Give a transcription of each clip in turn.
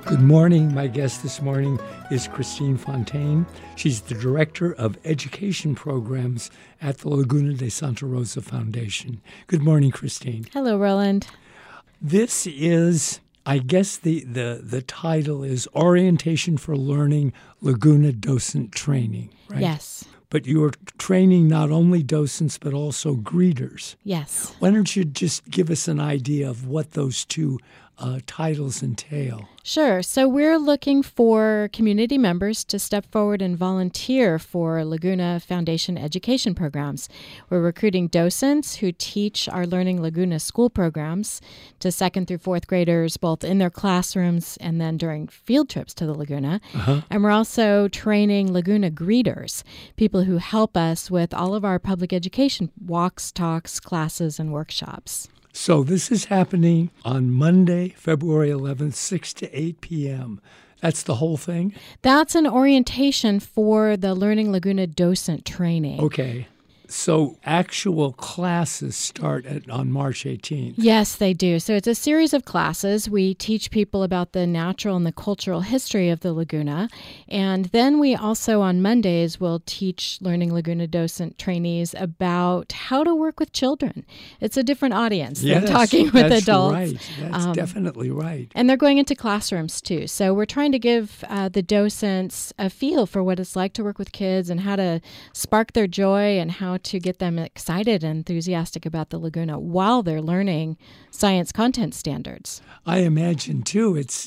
Good morning. My guest this morning is Christine Fontaine. She's the Director of Education Programs at the Laguna de Santa Rosa Foundation. Good morning, Christine. Hello, Roland. This is, I guess the title is Orientation for Learning Laguna Docent Training, right? Yes. But you are training not only docents but also greeters. Yes. Why don't you just give us an idea of what those two titles entail? Sure. So we're looking for community members to step forward and volunteer for Laguna Foundation education programs. We're recruiting docents who teach our Learning Laguna school programs to 2nd through 4th graders, both in their classrooms and then during field trips to the Laguna. And we're also training Laguna greeters, people who help us with all of our public education walks, talks, classes, and workshops. So this is happening on Monday, February 11th, 6 to 8 p.m. That's the whole thing? That's an orientation for the Learning Laguna docent training. Okay. So actual classes start on March 18th. Yes, they do. So it's a series of classes. We teach people about the natural and the cultural history of the Laguna. And then we also on Mondays will teach Learning Laguna docent trainees about how to work with children. It's a different audience than talking with adults. Right. That's definitely right. And they're going into classrooms too. So we're trying to give the docents a feel for what it's like to work with kids and how to spark their joy and how to get them excited and enthusiastic about the Laguna while they're learning science content standards. I imagine, too, it's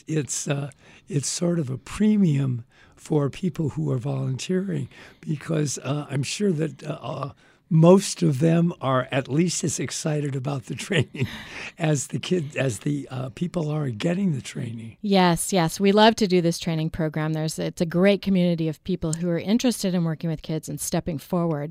sort of a premium for people who are volunteering because I'm sure that most of them are at least as excited about the training as the people are getting the training. Yes. We love to do this training program. It's a great community of people who are interested in working with kids and stepping forward.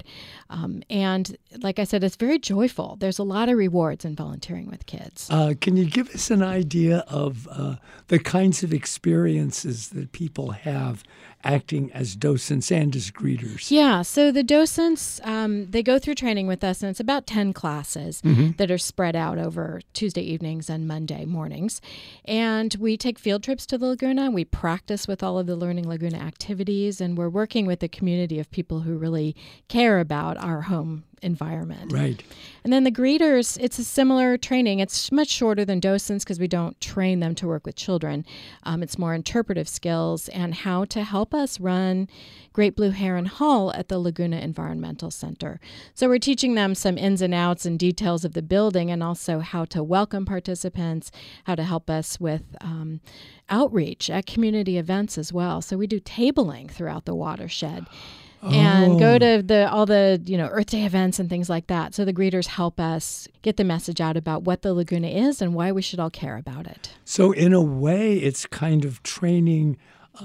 And like I said, it's very joyful. There's a lot of rewards in volunteering with kids. Can you give us an idea of the kinds of experiences that people have acting as docents and as greeters? Yeah, so the docents, they go through training with us, and it's about 10 classes that are spread out over Tuesday evenings and Monday mornings. And we take field trips to the Laguna. We practice with all of the Learning Laguna activities, and we're working with a community of people who really care about our home environment. Right. And then the greeters, it's a similar training. It's much shorter than docents because we don't train them to work with children. It's more interpretive skills and how to help us run Great Blue Heron Hall at the Laguna Environmental Center. So we're teaching them some ins and outs and details of the building and also how to welcome participants, how to help us with outreach at community events as well. So we do tabling throughout the watershed. And go to all the Earth Day events and things like that. So the greeters help us get the message out about what the Laguna is and why we should all care about it. So in a way, it's kind of training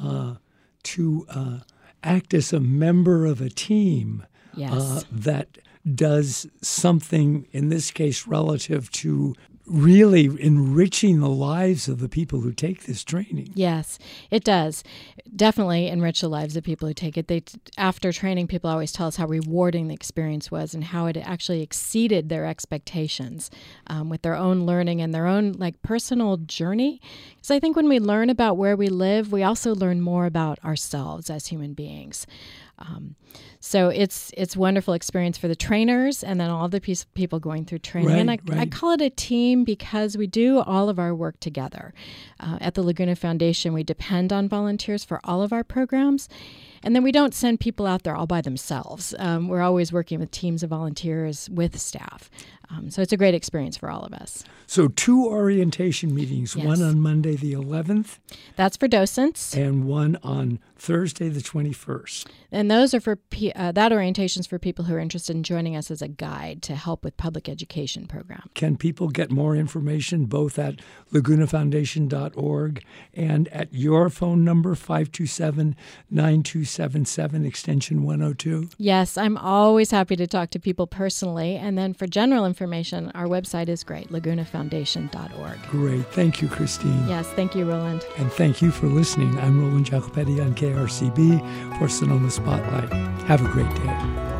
to act as a member of a team that does something, in this case, relative to really enriching the lives of the people who take this training. Yes, it does. Definitely enrich the lives of people who take it. After training, people always tell us how rewarding the experience was and how it actually exceeded their expectations with their own learning and their own personal journey. Because I think when we learn about where we live, we also learn more about ourselves as human beings. So it's a wonderful experience for the trainers and then all the people going through training. Right, I call it a team because we do all of our work together. At the Laguna Foundation, we depend on volunteers for all of our programs. And then we don't send people out there all by themselves. We're always working with teams of volunteers with staff. So it's a great experience for all of us. So 2 orientation meetings, yes. One on Monday the 11th. That's for docents. And one on Thursday the 21st. And those are for that orientation's for people who are interested in joining us as a guide to help with public education program. Can people get more information both at lagunafoundation.org and at your phone number, 527-9277, extension 102? Yes, I'm always happy to talk to people personally. And then for general information, our website is great, lagunafoundation.org. Great. Thank you, Christine. Yes, thank you, Roland. And thank you for listening. I'm Roland Jacopetti on KRCB for Sonoma Spotlight. Have a great day.